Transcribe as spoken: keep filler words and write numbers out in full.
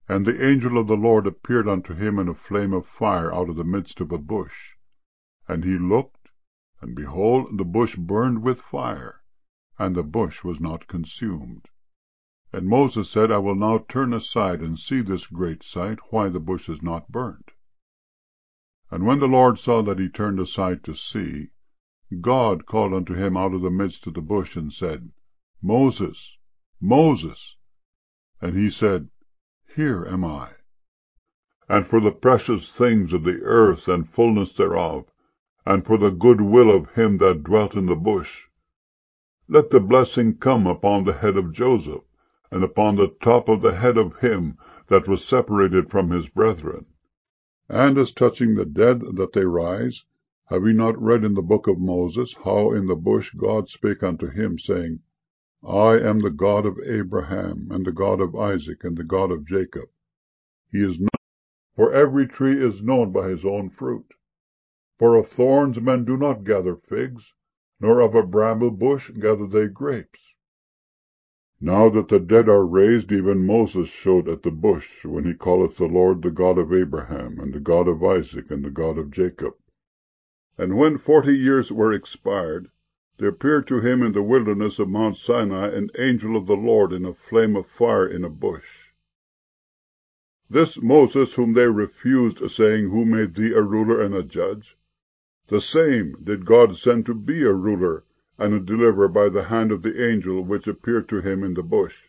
And the angel of the Lord appeared unto him in a flame of fire out of the midst of a bush. And he looked, and behold, the bush burned with fire, and the bush was not consumed. And Moses said, I will now turn aside and see this great sight, why the bush is not burnt. And when the Lord saw that he turned aside to see, God called unto him out of the midst of the bush, and said, Moses, Moses. And he said, Here am I. And for the precious things of the earth and fullness thereof, and for the good will of him that dwelt in the bush, let the blessing come upon the head of Joseph, and upon the top of the head of him that was separated from his brethren. And as touching the dead that they rise, have ye not read in the book of Moses, how in the bush God spake unto him, saying, I am the God of Abraham, and the God of Isaac, and the God of Jacob. He is not, for every tree is known by his own fruit. For of thorns men do not gather figs, nor of a bramble bush gather they grapes. Now that the dead are raised, even Moses showed at the bush, when he calleth the Lord the God of Abraham, and the God of Isaac, and the God of Jacob. And when forty years were expired, there appeared to him in the wilderness of Mount Sinai an angel of the Lord in a flame of fire in a bush. This Moses whom they refused, saying, Who made thee a ruler and a judge? The same did God send to be a ruler and a deliverer by the hand of the angel which appeared to him in the bush.